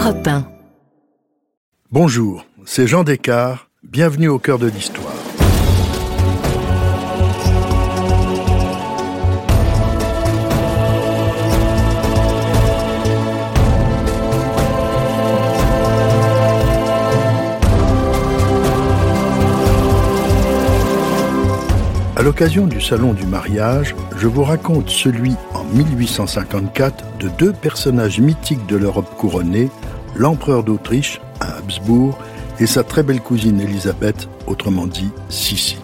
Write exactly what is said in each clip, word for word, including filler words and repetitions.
Europe un. Bonjour, c'est Jean Descartes, bienvenue au cœur de l'histoire. À l'occasion du salon du mariage, je vous raconte celui en mille huit cent cinquante-quatre de deux personnages mythiques de l'Europe couronnée, l'empereur d'Autriche, à Habsbourg, et sa très belle cousine Élisabeth, autrement dit Sissi.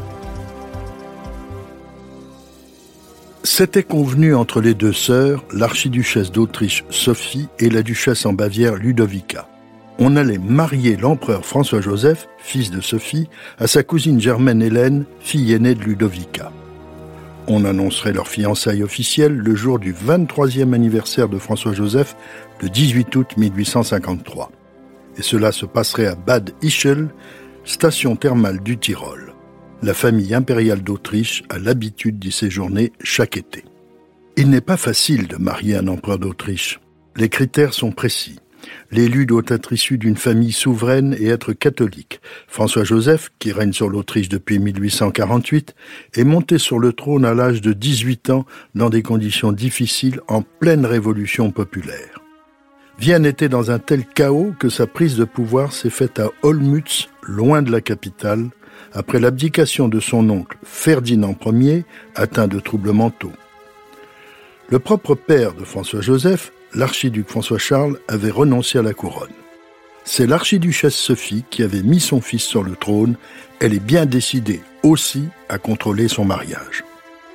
C'était convenu entre les deux sœurs, l'archiduchesse d'Autriche Sophie et la duchesse en Bavière Ludovica. On allait marier l'empereur François-Joseph, fils de Sophie, à sa cousine germaine Hélène, fille aînée de Ludovica. On annoncerait leur fiançailles officielles le jour du vingt-troisième anniversaire de François-Joseph, le dix-huit août mille huit cent cinquante-trois. Et cela se passerait à Bad Ischl, station thermale du Tyrol. La famille impériale d'Autriche a l'habitude d'y séjourner chaque été. Il n'est pas facile de marier un empereur d'Autriche. Les critères sont précis. L'élu doit être issu d'une famille souveraine et être catholique. François-Joseph, qui règne sur l'Autriche depuis mille huit cent quarante-huit, est monté sur le trône à l'âge de dix-huit ans dans des conditions difficiles en pleine révolution populaire. Vienne était dans un tel chaos que sa prise de pouvoir s'est faite à Olmütz, loin de la capitale, après l'abdication de son oncle Ferdinand Ier, atteint de troubles mentaux. Le propre père de François-Joseph, l'archiduc François-Charles, avait renoncé à la couronne. C'est l'archiduchesse Sophie qui avait mis son fils sur le trône. Elle est bien décidée aussi à contrôler son mariage.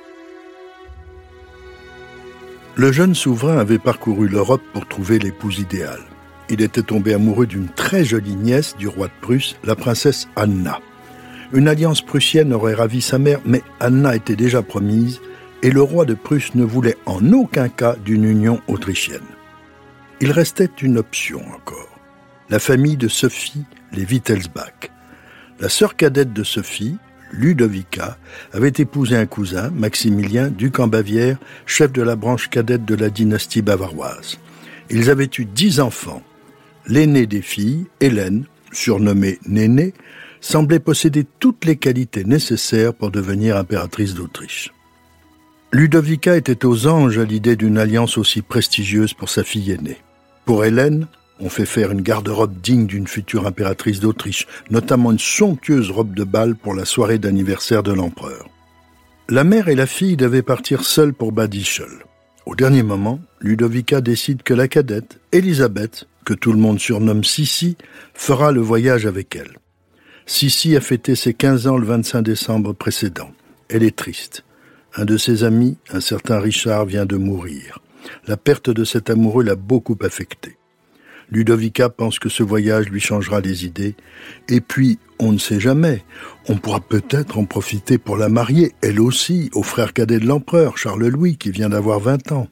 Le jeune souverain avait parcouru l'Europe pour trouver l'épouse idéale. Il était tombé amoureux d'une très jolie nièce du roi de Prusse, la princesse Anna. Une alliance prussienne aurait ravi sa mère, mais Anna était déjà promise, et le roi de Prusse ne voulait en aucun cas d'une union autrichienne. Il restait une option encore, la famille de Sophie, les Wittelsbach. La sœur cadette de Sophie, Ludovica, avait épousé un cousin, Maximilien, duc en Bavière, chef de la branche cadette de la dynastie bavaroise. Ils avaient eu dix enfants. L'aînée des filles, Hélène, surnommée Néné, semblait posséder toutes les qualités nécessaires pour devenir impératrice d'Autriche. Ludovica était aux anges à l'idée d'une alliance aussi prestigieuse pour sa fille aînée. Pour Hélène, on fait faire une garde-robe digne d'une future impératrice d'Autriche, notamment une somptueuse robe de bal pour la soirée d'anniversaire de l'empereur. La mère et la fille devaient partir seules pour Bad Ischl. Au dernier moment, Ludovica décide que la cadette, Élisabeth, que tout le monde surnomme Sissi, fera le voyage avec elle. Sissi a fêté ses quinze ans le vingt-cinq décembre précédent. Elle est triste. Un de ses amis, un certain Richard, vient de mourir. La perte de cet amoureux l'a beaucoup affecté. Ludovica pense que ce voyage lui changera les idées. Et puis, on ne sait jamais, on pourra peut-être en profiter pour la marier, elle aussi, au frère cadet de l'empereur, Charles-Louis, qui vient d'avoir vingt ans.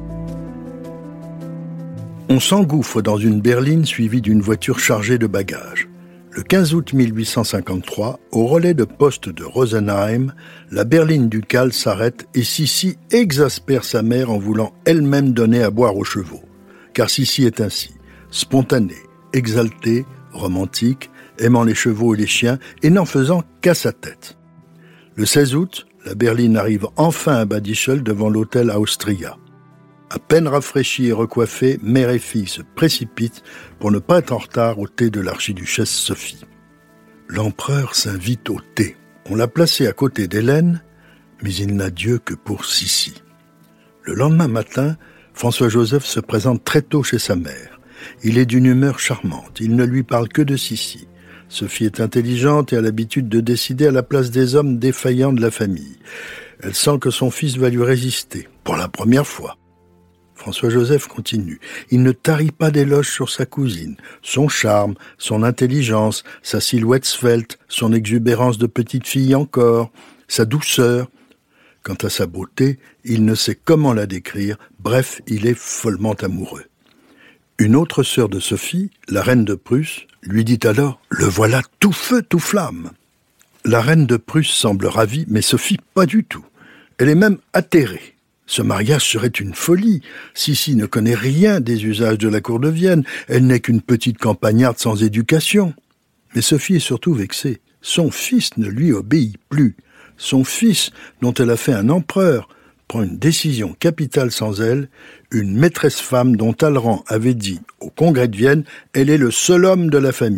On s'engouffre dans une berline suivie d'une voiture chargée de bagages. Le quinze août mille huit cent cinquante-trois, au relais de poste de Rosenheim, la berline ducale s'arrête et Sissi exaspère sa mère en voulant elle-même donner à boire aux chevaux. Car Sissi est ainsi, spontanée, exaltée, romantique, aimant les chevaux et les chiens et n'en faisant qu'à sa tête. Le seize août, la berline arrive enfin à Bad Ischl devant l'hôtel Austria. À peine rafraîchis et recoiffés, mère et fille se précipitent pour ne pas être en retard au thé de l'archiduchesse Sophie. L'empereur s'invite au thé. On l'a placé à côté d'Hélène, mais il n'a Dieu que pour Sissi. Le lendemain matin, François-Joseph se présente très tôt chez sa mère. Il est d'une humeur charmante, il ne lui parle que de Sissi. Sophie est intelligente et a l'habitude de décider à la place des hommes défaillants de la famille. Elle sent que son fils va lui résister, pour la première fois. François-Joseph continue. Il ne tarit pas d'éloges sur sa cousine. Son charme, son intelligence, sa silhouette svelte, son exubérance de petite fille encore, sa douceur. Quant à sa beauté, il ne sait comment la décrire. Bref, il est follement amoureux. Une autre sœur de Sophie, la reine de Prusse, lui dit alors « Le voilà tout feu, tout flamme ». La reine de Prusse semble ravie, mais Sophie pas du tout. Elle est même atterrée. Ce mariage serait une folie. Sissi ne connaît rien des usages de la cour de Vienne. Elle n'est qu'une petite campagnarde sans éducation. Mais Sophie est surtout vexée. Son fils ne lui obéit plus. Son fils, dont elle a fait un empereur, prend une décision capitale sans elle, une maîtresse femme dont Talleyrand avait dit au congrès de Vienne « Elle est le seul homme de la famille ».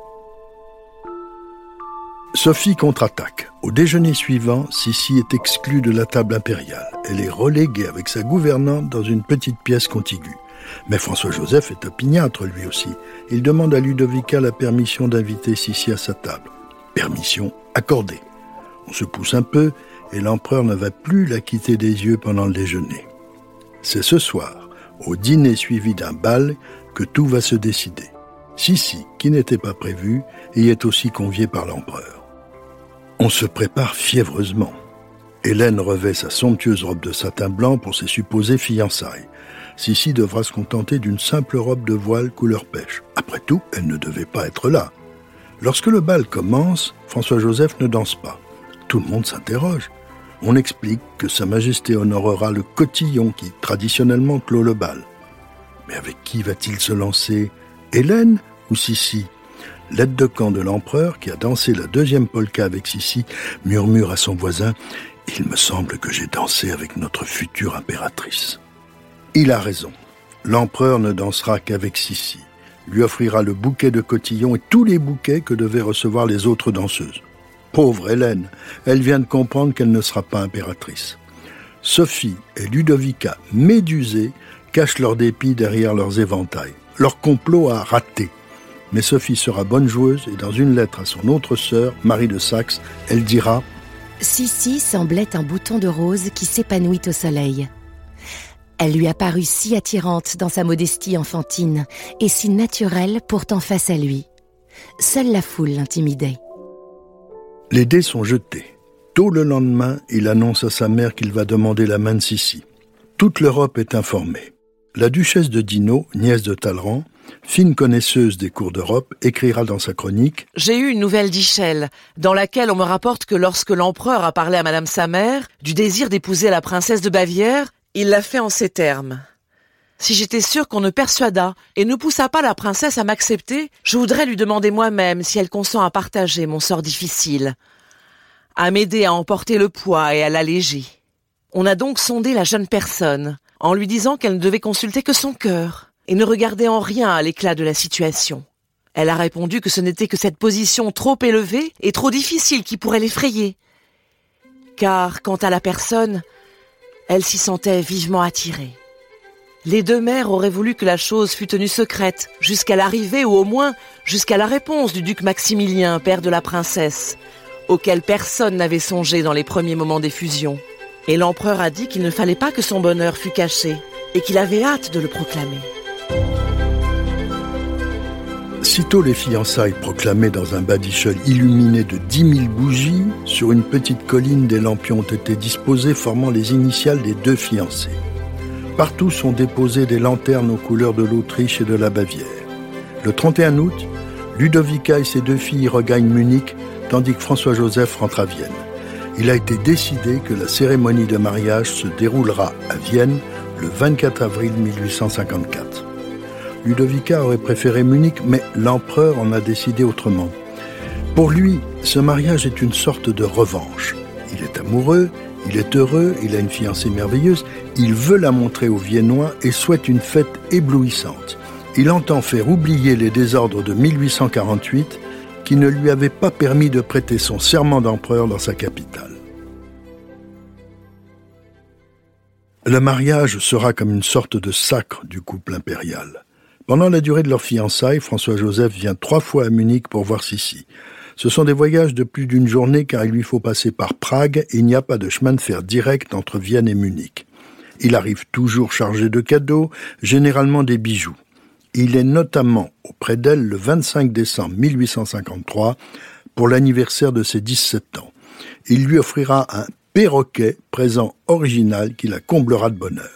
Sophie contre-attaque. Au déjeuner suivant, Sissi est exclue de la table impériale. Elle est reléguée avec sa gouvernante dans une petite pièce contiguë. Mais François-Joseph est opiniâtre lui aussi. Il demande à Ludovica la permission d'inviter Sissi à sa table. Permission accordée. On se pousse un peu et l'empereur ne va plus la quitter des yeux pendant le déjeuner. C'est ce soir, au dîner suivi d'un bal, que tout va se décider. Sissi, qui n'était pas prévue, y est aussi conviée par l'empereur. On se prépare fiévreusement. Hélène revêt sa somptueuse robe de satin blanc pour ses supposées fiançailles. Sissi devra se contenter d'une simple robe de voile couleur pêche. Après tout, elle ne devait pas être là. Lorsque le bal commence, François-Joseph ne danse pas. Tout le monde s'interroge. On explique que Sa Majesté honorera le cotillon qui, traditionnellement, clôt le bal. Mais avec qui va-t-il se lancer ? Hélène ou Sissi ? L'aide de camp de l'empereur, qui a dansé la deuxième polka avec Sissi, murmure à son voisin « Il me semble que j'ai dansé avec notre future impératrice ». Il a raison. L'empereur ne dansera qu'avec Sissi, lui offrira le bouquet de cotillons et tous les bouquets que devaient recevoir les autres danseuses. Pauvre Hélène, elle vient de comprendre qu'elle ne sera pas impératrice. Sophie et Ludovica, médusées, cachent leur dépit derrière leurs éventails. Leur complot a raté. Mais Sophie sera bonne joueuse et dans une lettre à son autre sœur, Marie de Saxe, elle dira « Sissi semblait un bouton de rose qui s'épanouit au soleil. Elle lui apparut si attirante dans sa modestie enfantine et si naturelle pourtant face à lui. Seule la foule l'intimidait. » Les dés sont jetés. Tôt le lendemain, il annonce à sa mère qu'il va demander la main de Sissi. Toute l'Europe est informée. La duchesse de Dino, nièce de Talleyrand, fine connaisseuse des cours d'Europe, écrira dans sa chronique « J'ai eu une nouvelle d'Ischel, dans laquelle on me rapporte que lorsque l'empereur a parlé à madame sa mère du désir d'épouser la princesse de Bavière, il l'a fait en ces termes. Si j'étais sûre qu'on ne persuada et ne poussa pas la princesse à m'accepter, je voudrais lui demander moi-même si elle consent à partager mon sort difficile, à m'aider à emporter le poids et à l'alléger. On a donc sondé la jeune personne, en lui disant qu'elle ne devait consulter que son cœur, et ne regardait en rien à l'éclat de la situation. Elle a répondu que ce n'était que cette position trop élevée et trop difficile qui pourrait l'effrayer. Car, quant à la personne, elle s'y sentait vivement attirée. Les deux mères auraient voulu que la chose fût tenue secrète, jusqu'à l'arrivée ou au moins jusqu'à la réponse du duc Maximilien, père de la princesse, auquel personne n'avait songé dans les premiers moments d'effusion. Et l'empereur a dit qu'il ne fallait pas que son bonheur fût caché, et qu'il avait hâte de le proclamer. Sitôt les fiançailles proclamées dans un badigeul illuminé de dix mille bougies, sur une petite colline, des lampions ont été disposés formant les initiales des deux fiancés. Partout sont déposées des lanternes aux couleurs de l'Autriche et de la Bavière. Le trente et un août, Ludovica et ses deux filles regagnent Munich, tandis que François-Joseph rentre à Vienne. Il a été décidé que la cérémonie de mariage se déroulera à Vienne le vingt-quatre avril mille huit cent cinquante-quatre. Ludovica aurait préféré Munich, mais l'empereur en a décidé autrement. Pour lui, ce mariage est une sorte de revanche. Il est amoureux, il est heureux, il a une fiancée merveilleuse, il veut la montrer aux Viennois et souhaite une fête éblouissante. Il entend faire oublier les désordres de mille huit cent quarante-huit qui ne lui avaient pas permis de prêter son serment d'empereur dans sa capitale. Le mariage sera comme une sorte de sacre du couple impérial. Pendant la durée de leurs fiançailles, François-Joseph vient trois fois à Munich pour voir Sissi. Ce sont des voyages de plus d'une journée car il lui faut passer par Prague et il n'y a pas de chemin de fer direct entre Vienne et Munich. Il arrive toujours chargé de cadeaux, généralement des bijoux. Il est notamment auprès d'elle le vingt-cinq décembre mille huit cent cinquante-trois pour l'anniversaire de ses dix-sept ans. Il lui offrira un perroquet, présent original qui la comblera de bonheur.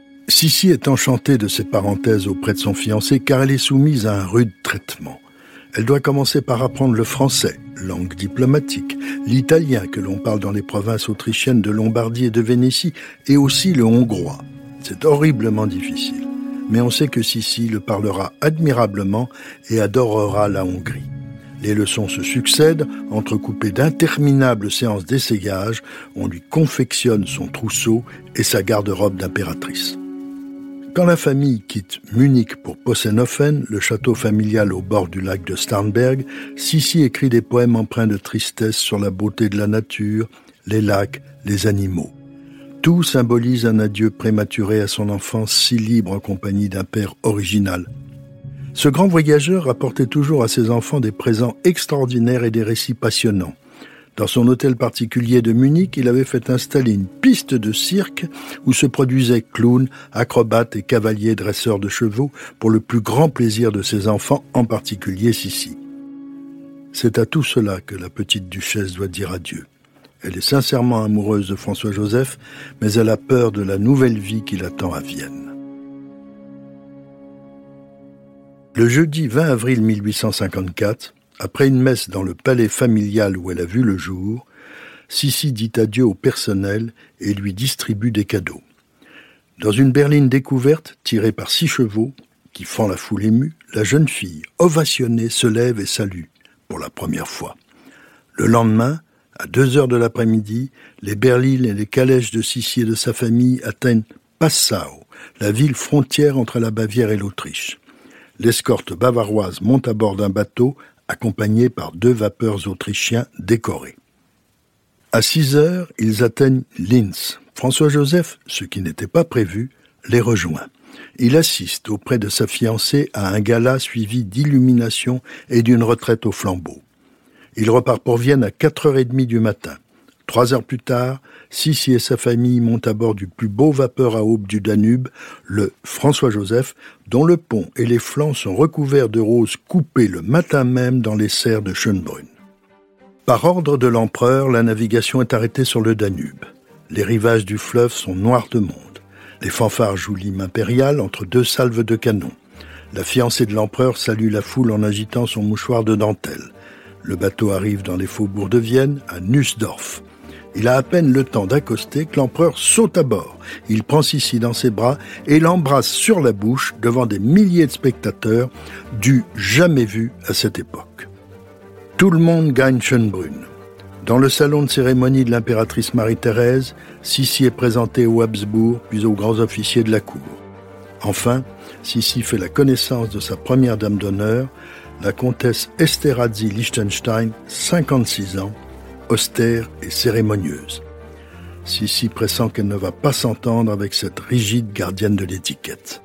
Sissi est enchantée de ces parenthèses auprès de son fiancé car elle est soumise à un rude traitement. Elle doit commencer par apprendre le français, langue diplomatique, l'italien que l'on parle dans les provinces autrichiennes de Lombardie et de Vénétie, et aussi le hongrois. C'est horriblement difficile, mais on sait que Sissi le parlera admirablement et adorera la Hongrie. Les leçons se succèdent, entrecoupées d'interminables séances d'essayage. On lui confectionne son trousseau et sa garde-robe d'impératrice. Quand la famille quitte Munich pour Possenhofen, le château familial au bord du lac de Starnberg, Sissi écrit des poèmes empreints de tristesse sur la beauté de la nature, les lacs, les animaux. Tout symbolise un adieu prématuré à son enfance si libre en compagnie d'un père original. Ce grand voyageur apportait toujours à ses enfants des présents extraordinaires et des récits passionnants. Dans son hôtel particulier de Munich, il avait fait installer une piste de cirque où se produisaient clowns, acrobates et cavaliers dresseurs de chevaux pour le plus grand plaisir de ses enfants, en particulier Sissi. C'est à tout cela que la petite duchesse doit dire adieu. Elle est sincèrement amoureuse de François-Joseph, mais elle a peur de la nouvelle vie qui l'attend à Vienne. Le jeudi vingt avril mille huit cent cinquante-quatre, après une messe dans le palais familial où elle a vu le jour, Sissi dit adieu au personnel et lui distribue des cadeaux. Dans une berline découverte, tirée par six chevaux, qui fend la foule émue, la jeune fille, ovationnée, se lève et salue, pour la première fois. Le lendemain, à deux heures de l'après-midi, les berlines et les calèches de Sissi et de sa famille atteignent Passau, la ville frontière entre la Bavière et l'Autriche. L'escorte bavaroise monte à bord d'un bateau, accompagnée par deux vapeurs autrichiens décorés. À six heures, ils atteignent Linz. François-Joseph, ce qui n'était pas prévu, les rejoint. Il assiste auprès de sa fiancée à un gala suivi d'illuminations et d'une retraite au flambeau. Il repart pour Vienne à quatre heures trente du matin. Trois heures plus tard, Sissi et sa famille montent à bord du plus beau vapeur à aube du Danube, le François-Joseph, dont le pont et les flancs sont recouverts de roses coupées le matin même dans les serres de Schönbrunn. Par ordre de l'empereur, la navigation est arrêtée sur le Danube. Les rivages du fleuve sont noirs de monde. Les fanfares jouent l'hymne impérial entre deux salves de canon. La fiancée de l'empereur salue la foule en agitant son mouchoir de dentelle. Le bateau arrive dans les faubourgs de Vienne, à Nussdorf. Il a à peine le temps d'accoster que l'empereur saute à bord. Il prend Sissi dans ses bras et l'embrasse sur la bouche devant des milliers de spectateurs, du jamais vu à cette époque. Tout le monde gagne Schönbrunn. Dans le salon de cérémonie de l'impératrice Marie-Thérèse, Sissi est présentée aux Habsbourg, puis aux grands officiers de la cour. Enfin, Sissi fait la connaissance de sa première dame d'honneur, la comtesse Esterházy Liechtenstein, cinquante-six ans, austère et cérémonieuse. Sissi pressent qu'elle ne va pas s'entendre avec cette rigide gardienne de l'étiquette.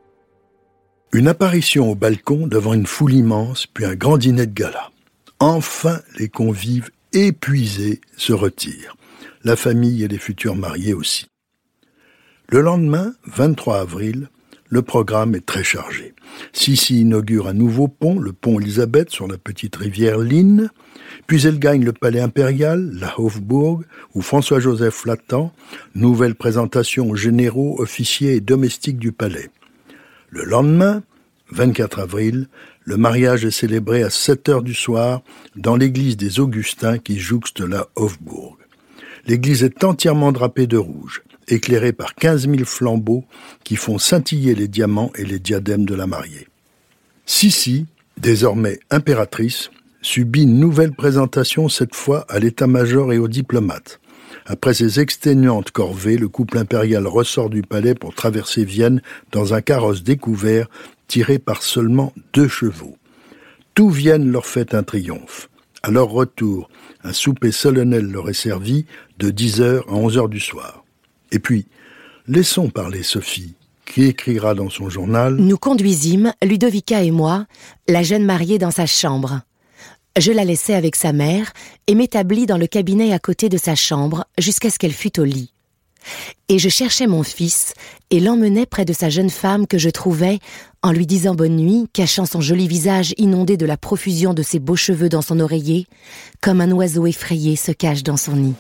Une apparition au balcon devant une foule immense, puis un grand dîner de gala. Enfin, les convives épuisés se retirent. La famille et les futurs mariés aussi. Le lendemain, vingt-trois avril, le programme est très chargé. Sissi inaugure un nouveau pont, le pont Elisabeth, sur la petite rivière Lynn. Puis elle gagne le palais impérial, la Hofburg, où François-Joseph l'attend. Nouvelle présentation aux généraux, officiers et domestiques du palais. Le lendemain, vingt-quatre avril, le mariage est célébré à sept heures du soir dans l'église des Augustins qui jouxte la Hofburg. L'église est entièrement drapée de rouge, éclairée par quinze mille flambeaux qui font scintiller les diamants et les diadèmes de la mariée. Sissi, désormais impératrice, subit une nouvelle présentation, cette fois à l'état-major et aux diplomates. Après ses exténuantes corvées, le couple impérial ressort du palais pour traverser Vienne dans un carrosse découvert tiré par seulement deux chevaux. Tout Vienne leur fait un triomphe. À leur retour, un souper solennel leur est servi de dix heures à onze heures du soir. Et puis, laissons parler Sophie, qui écrira dans son journal « Nous conduisîmes, Ludovica et moi, la jeune mariée dans sa chambre. Je la laissai avec sa mère et m'établis dans le cabinet à côté de sa chambre jusqu'à ce qu'elle fût au lit. Et je cherchais mon fils et l'emmenai près de sa jeune femme que je trouvais, en lui disant bonne nuit, cachant son joli visage inondé de la profusion de ses beaux cheveux dans son oreiller, comme un oiseau effrayé se cache dans son nid. »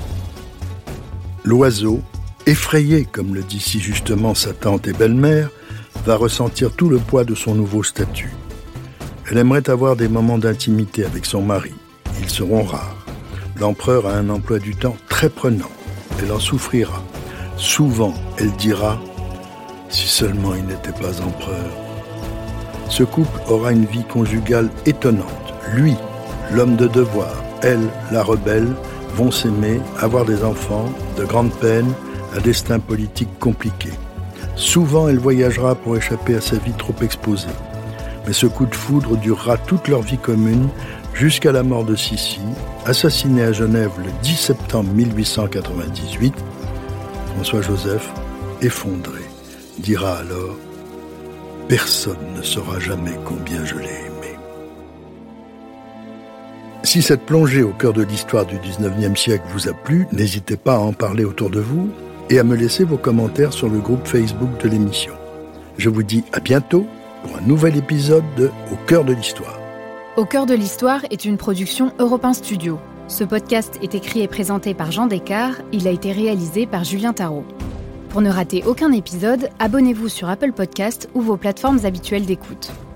L'oiseau, effrayé, comme le dit si justement sa tante et belle-mère, va ressentir tout le poids de son nouveau statut. Elle aimerait avoir des moments d'intimité avec son mari. Ils seront rares. L'empereur a un emploi du temps très prenant. Elle en souffrira. Souvent, elle dira « Si seulement il n'était pas empereur ». Ce couple aura une vie conjugale étonnante. Lui, l'homme de devoir, elle, la rebelle, vont s'aimer, avoir des enfants, de grandes peines, un destin politique compliqué. Souvent, elle voyagera pour échapper à sa vie trop exposée. Mais ce coup de foudre durera toute leur vie commune jusqu'à la mort de Sissi, assassinée à Genève le dix septembre mille huit cent quatre-vingt-dix-huit. François-Joseph, effondré, dira alors « Personne ne saura jamais combien je l'ai aimé ». Si cette plongée au cœur de l'histoire du dix-neuvième siècle vous a plu, n'hésitez pas à en parler autour de vous et à me laisser vos commentaires sur le groupe Facebook de l'émission. Je vous dis à bientôt pour un nouvel épisode de Au cœur de l'histoire. Au cœur de l'histoire est une production Europe un Studio. Ce podcast est écrit et présenté par Jean Descartes. Il a été réalisé par Julien Tarot. Pour ne rater aucun épisode, abonnez-vous sur Apple Podcasts ou vos plateformes habituelles d'écoute.